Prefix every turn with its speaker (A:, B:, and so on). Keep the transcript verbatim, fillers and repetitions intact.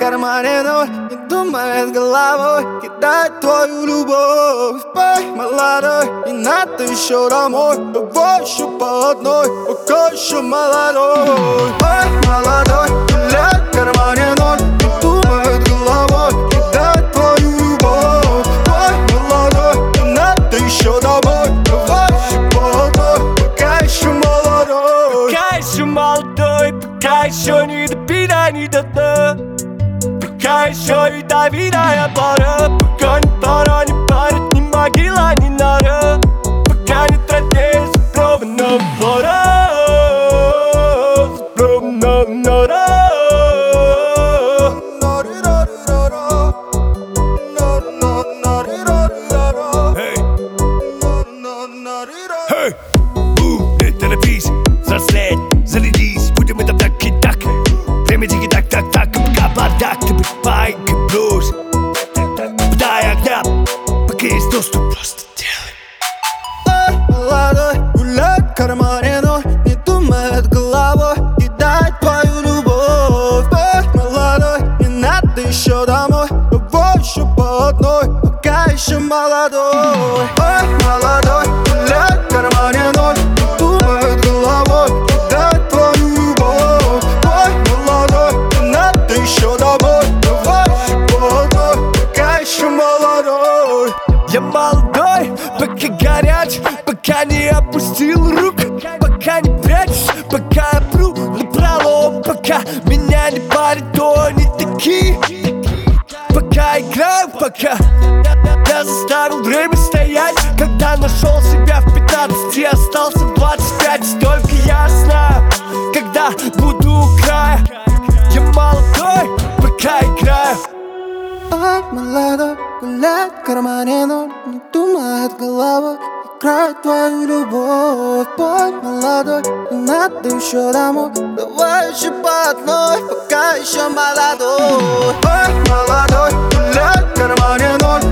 A: кармане ноль, не думает головой кидать твою любовь. Пой, молодой, не надо еще домой, давай еще по одной, пока еще молодой. Пой, молодой, гуляй в кармане ноль, не думает головой кидать твою любовь. Пой, молодой, не надо еще домой, давай еще по одной, пока еще молодой.
B: Пока еще молодой, пока еще не до пина, не до дна. Пока еще ядовитая пора, пока ни пора, ни парит, ни могила, ни нора. Пока не тратишь запробованного пора, запробованного нора.
C: Эй, у, это напись, взрослеть, зарядись, будем это так и так. Время тики так, так, так, пока бардак, ты быть байкой блюз. Дай огня, пока есть доступ, просто делай.
A: Молодой, гуляй в кармане ноль, не думает головой кидать твою любовь. Эй, молодой, не надо еще домой, давай еще по одной, пока еще молодой. Эй, молодой, гуляй в кармане ноль, не думает головой кидать твою любовь. Эй, молодой, не надо еще домой, давай еще по одной, пока еще молодой.
B: Я молодой, пока горяч, пока не опустил рук, пока не прячусь, пока я пру напролом, пока меня не парит, то они такие. Пока играю, пока я заставил время стоять, когда нашел себя в пятнадцати, остался в двадцать пять. Только я знаю, когда буду у края. Я молодой, пока играю.
A: Ой, молодой, гуляй в кармане ноль, не думает головой играет твою любовь. Пой, молодой, не надо еще домой, давай еще по одной, пока еще молодой. Ой, молодой, гуляй в кармане ноль,